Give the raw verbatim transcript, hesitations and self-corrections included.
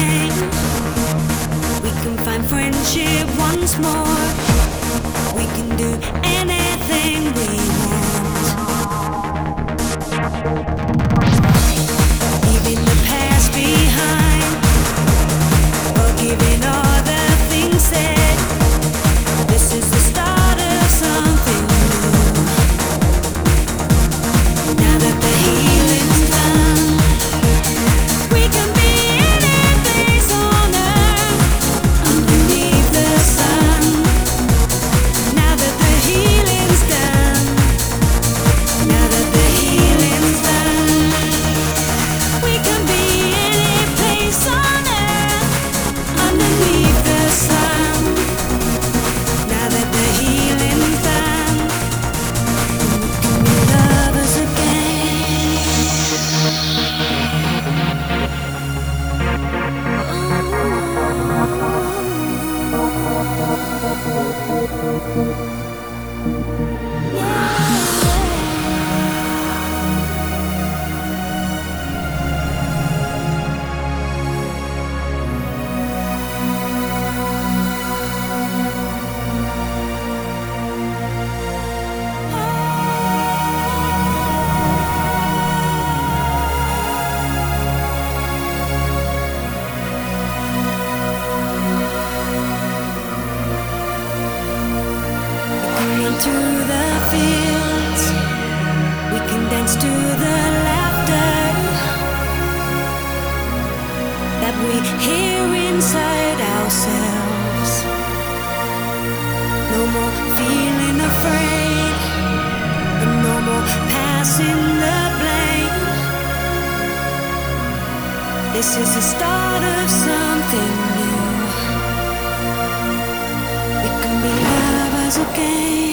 pain. We can find friendship once more. We can do anything we want. Leaving the past behind, forgiving all the things said. This is the start of something new. Now that the healing's done, we can be any place on earth, underneath the sun. Now that the healing's done, now that the healing's done, we can be any place on earth, underneath the sun. Now that the healing's done, we can be lovers again. To the fields, we can dance to the laughter that we hear inside ourselves. No more feeling afraid, and no more passing the blame. This is the start of something new. We can be lovers again.